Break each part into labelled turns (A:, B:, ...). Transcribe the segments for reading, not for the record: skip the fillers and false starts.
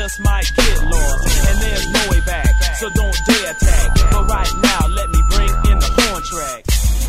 A: just might get lost, and there's no way back, so don't dare attack. But right now, let me bring in the horn track.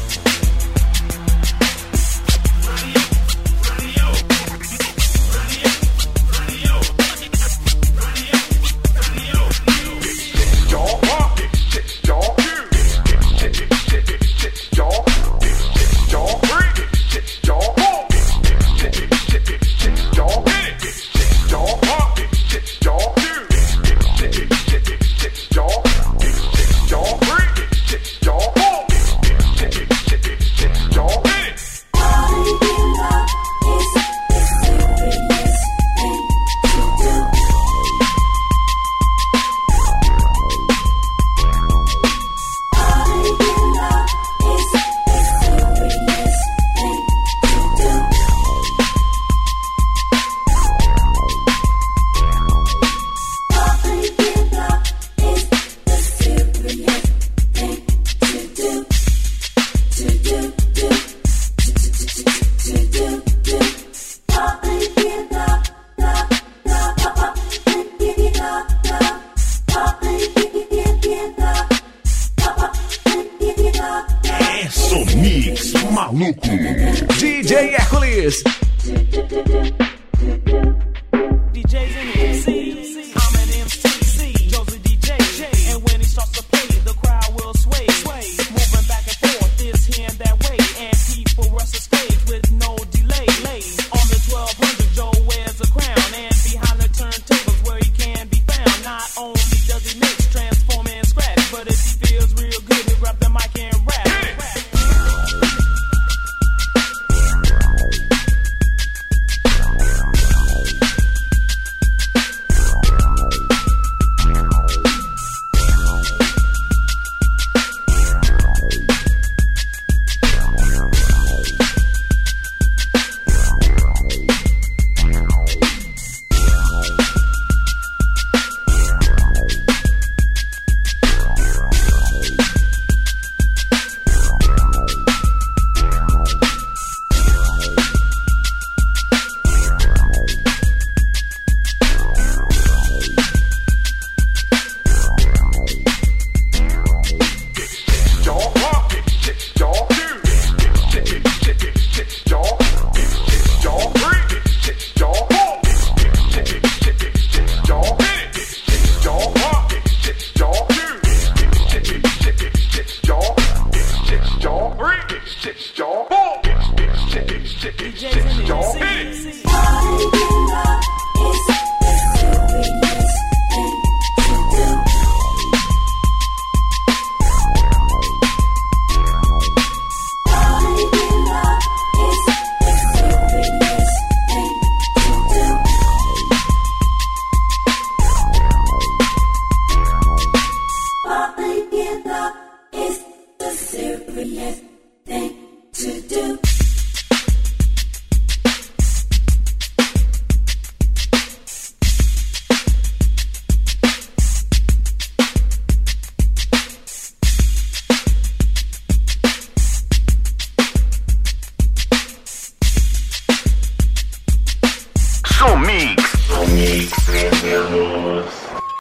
B: Mix maluco.
C: DJ Hércules.
A: DJs in the MC, I'm an MCC, Josie DJ, and when he starts to play, the crowd will sway, moving back and forth, this here and that way, and people rush the stage with no delay. On the 1200, Joe wears a crown, and behind the turntables where he can be found. Not only does he mix, transform and scratch, but if he feels real good, he'll grab the mic and rap.
B: Mix.